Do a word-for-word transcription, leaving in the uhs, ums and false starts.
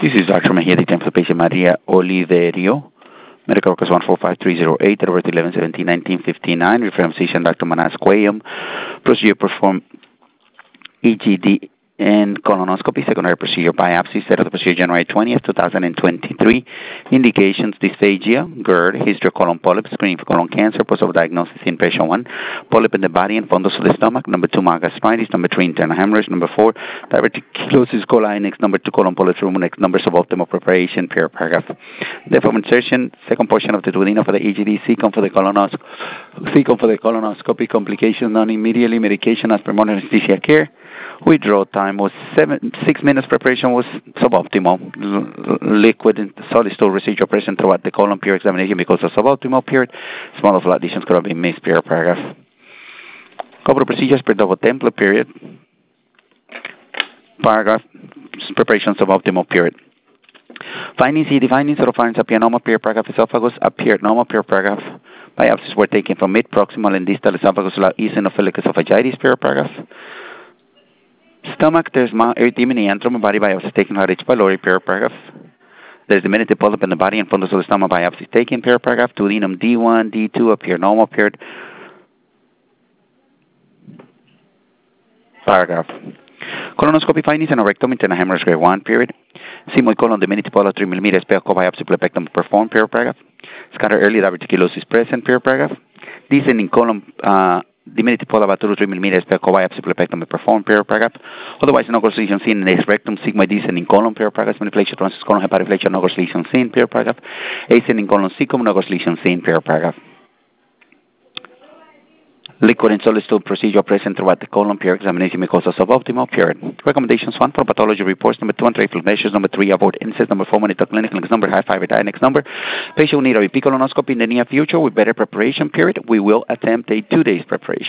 This is Doctor Mejia, the for patient Maria Oliverio. Medical records one four five three zero eight, date of birth eleven seventeen nineteen fifty-nine. Reference physician Doctor Manas Quayum. Procedure performed E G D and colonoscopy. Secondary procedure biopsy. Set of the procedure January twentieth, two thousand twenty-three. Indications: dysphagia, GERD, history of colon polyps, screening for colon cancer, possible diagnosis in patient one, polyp in the body and fundus of the stomach. Number two, mastocytitis. Number three, internal hemorrhage. Number four, diverticulosis coli. Next, number two, colon polyps removal. Next, number suboptimal preparation. Per paragraph. Depth of insertion. Second portion of the duodenum for the E G D. Second for the colonoscopy. Second for the colonoscopy. Complications done immediately. Medication as per modern anesthesia care. Withdrawal time was seven, six minutes. Preparation was suboptimal. L- liquid and solid stool residual present throughout the colon. Pure examination because of suboptimal period. Small of additions could have been missed. Per paragraph. Couple of procedures per double template period. Paragraph. Preparation suboptimal period. Findings: the findings of the findings appear normal. Per paragraph. Esophagus appeared normal. Per paragraph. Biopsies were taken from mid, proximal, and distal esophagus without eosinophilic esophagitis. Per paragraph. Stomach, there's mild erythema and antrum body biopsy taken out H. pylori. Per paragraph. There's diminutive polyp in the body and fundus of the stomach biopsy taken. Per paragraph. Duodenum D one, D two appear normal. Period. Paragraph. Colonoscopy findings and a rectum internal hemorrhage grade one. Period. Sigmoid colon diminutive polyp three millimeters. Pelco biopsy plectrum performed. Per paragraph. Scatter early diverticulosis present. Per paragraph. Descending colon uh, diminutive polyp about two to three millimeters. Pelco biopsy plectrum performed. Per paragraph. Otherwise, no gross lesion seen in the rectum. Sigmoid descending colon. Per paragraph. Manipulation transverse colon hepatoflexion. No gross lesion seen. Per paragraph. Ascending colon cecum. No gross lesion seen. Per paragraph. Liquid and solid stool procedure present throughout the colon. Pure examination because of suboptimal. Period. Recommendations: one, for pathology reports. Number two, anti-reflux measures. Number three, avoid incest. Number four, monitor clinical. Next number, high five diet. Next number, patient will need a repeat colonoscopy in the near future with better preparation. Period. We will attempt a two days preparation.